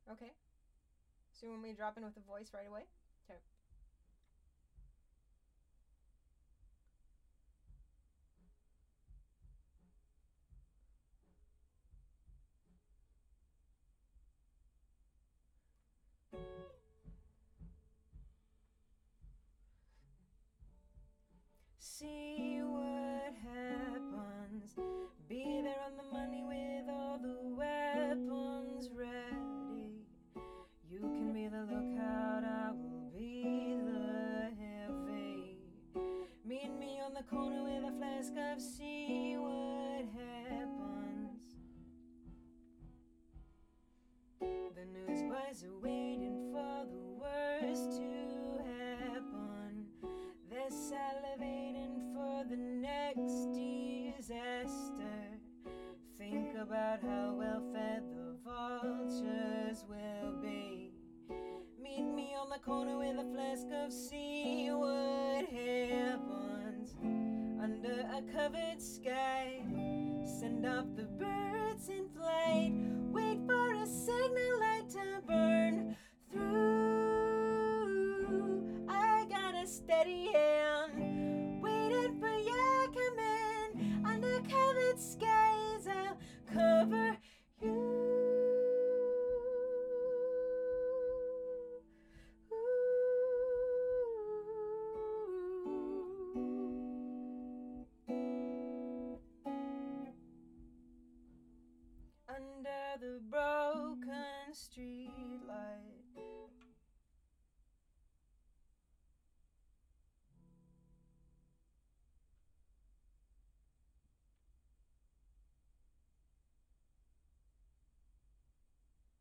Okay. So you want me to drop in with the voice right away? Okay. See what happens. Be there on the money with all the weapons ready. You can be the lookout, I will be the heavy. Meet me on the corner with a flask of see what happens. The newsboys are waiting for the worst to happen. They're salivating for the next disaster. Think about how well fed the vultures will be. Meet me on the corner with a flask of see what happens. Under a covered sky, send off the birds in flight. Wait for a signal light to burn through. I got a steady hand, waiting for your command. Under covered skies, I'll cover you. Under the broken streetlight,